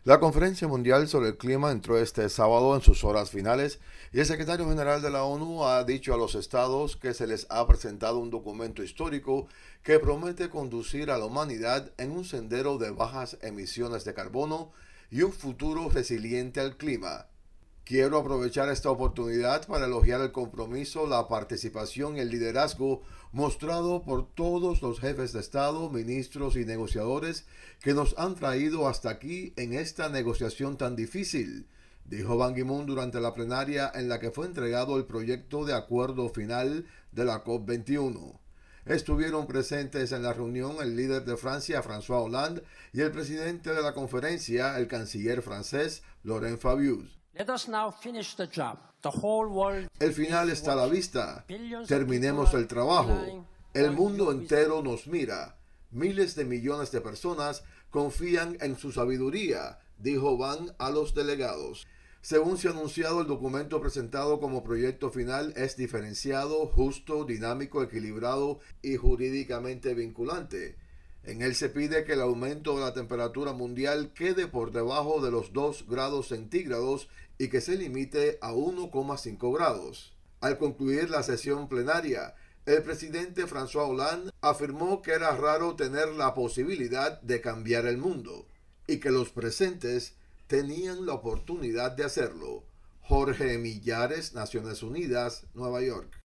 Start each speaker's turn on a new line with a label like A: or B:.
A: La Conferencia Mundial sobre el Clima entró este sábado en sus horas finales y el secretario general de la ONU ha dicho a los estados que se les ha presentado un documento histórico que promete conducir a la humanidad en un sendero de bajas emisiones de carbono y un futuro resiliente al clima. Quiero aprovechar esta oportunidad para elogiar el compromiso, la participación y el liderazgo mostrado por todos los jefes de Estado, ministros y negociadores que nos han traído hasta aquí en esta negociación tan difícil, dijo Ban Ki-moon durante la plenaria en la que fue entregado el proyecto de acuerdo final de la COP21. Estuvieron presentes en la reunión el líder de Francia, François Hollande, y el presidente de la conferencia, el canciller francés, Laurent Fabius. El final está a la vista. Terminemos el trabajo. El mundo entero nos mira. Miles de millones de personas confían en su sabiduría, dijo Ban a los delegados. Según se ha anunciado, el documento presentado como proyecto final es diferenciado, justo, dinámico, equilibrado y jurídicamente vinculante. En él se pide que el aumento de la temperatura mundial quede por debajo de los 2 grados centígrados y que se limite a 1,5 grados. Al concluir la sesión plenaria, el presidente François Hollande afirmó que era raro tener la posibilidad de cambiar el mundo y que los presentes tenían la oportunidad de hacerlo. Jorge Millares, Naciones Unidas, Nueva York.